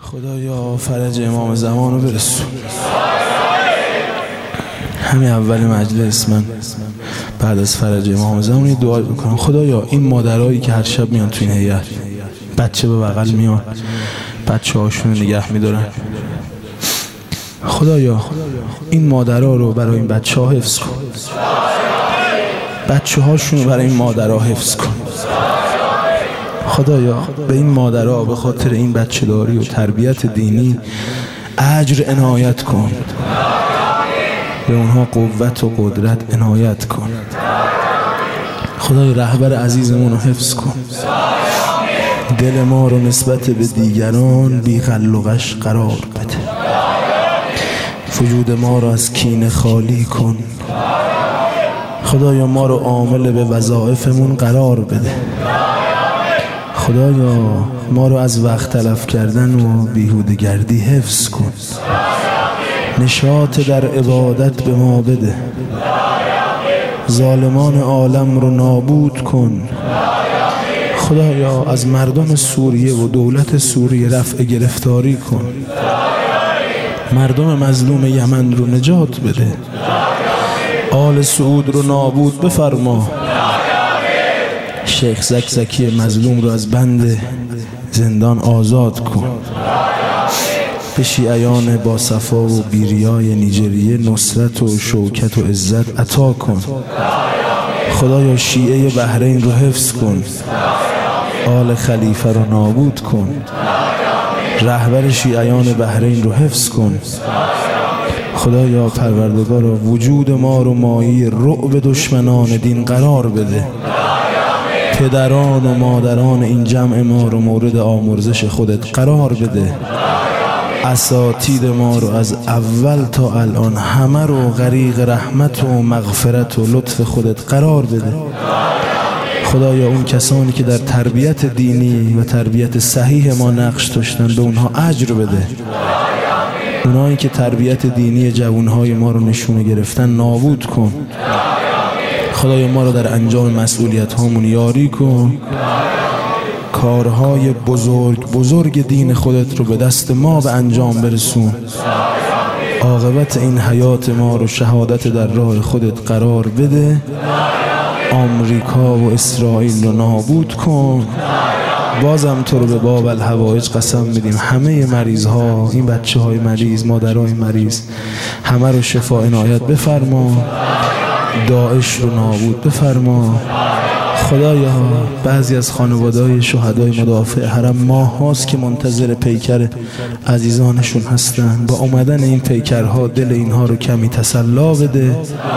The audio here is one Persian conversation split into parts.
خدایا فرج امام زمان رو برسون. همین اول مجلس من بعد از فرج امام زمان یه دعا میکنم. خدایا این مادرایی که هر شب میان تو این هیئت، بچه به بغل میان، بچه هاشون نگه میدارن، خدایا این مادرها رو برای این بچه ها حفظ کن، بچه هاشون رو برای این مادرها حفظ کن. خدایا به این مادرها به خاطر این بچه داری و تربیت دینی اجر عنایت کن، به اونها قوت و قدرت عنایت کن. خدای رهبر عزیزمون رو حفظ کن، دل ما رو نسبت به دیگران بی غل و غش قرار بده، وجود ما رو از کینه خالی کن. خدایا ما رو عامل به وظایفمون قرار بده. خدایا ما رو از وقت تلف کردن و بیهوده‌گردی حفظ کن، نشاط در عبادت به ما بده، ظالمان عالم رو نابود کن. خدایا از مردم سوریه و دولت سوریه رفع گرفتاری کن، مردم مظلوم یمن رو نجات بده، آل سعود رو نابود بفرما، شیخ زکزکی مظلوم رو از بند زندان آزاد کن، به شیعیان با صفا و بیریای نیجریه نصرت و شوکت و عزت عطا کن. خدایا شیعه بحرین رو حفظ کن، آل خلیفه رو نابود کن، رهبر شیعیان بحرین رو حفظ کن. خدایا پروردگارا وجود ما رو مایه رعب دشمنان دین قرار بده، پدران و مادران این جمع ما رو مورد آمرزش خودت قرار بده، اساتید ما رو از اول تا الان همه رو غریق رحمت و مغفرت و لطف خودت قرار بده. خدایا اون کسانی که در تربیت دینی و تربیت صحیح ما نقش داشتن به اونها اجر بده، اونایی که تربیت دینی جوانهای ما رو نشونه گرفتن نابود کن. خدایا ما رو در انجام مسئولیت هامون یاری کن، کارهای بزرگ دین خودت رو به دست ما به انجام برسون، عاقبت این حیات ما رو شهادت در راه خودت قرار بده، آمریکا و اسرائیل رو نابود کن. بازم تو رو به باب الحوائج قسم میدیم همه مریض ها، این بچه های مریض، مادرای مریض، همه رو شفا عنایت بفرما، داعش رو نابود بفرما. خدایا بعضی از خانواده‌های شهدای مدافع حرم ماه هاست که منتظر پیکر عزیزانشون هستن، با اومدن این پیکرها دل اینها رو کمی تسلا بده،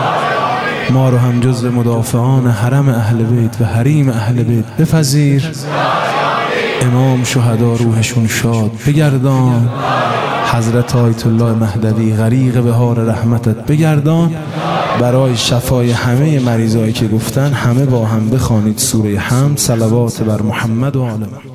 ما رو هم جزو مدافعان حرم اهل بیت و حریم اهل بیت بپذیر. امام شهدا روحشون شاد بگردان، حضرت آیت الله مهدوی غریق بهار رحمتت بگردان. برای شفای همه مریضایی که گفتن همه با هم بخوانید سوره حمد، صلوات بر محمد و آل محمد.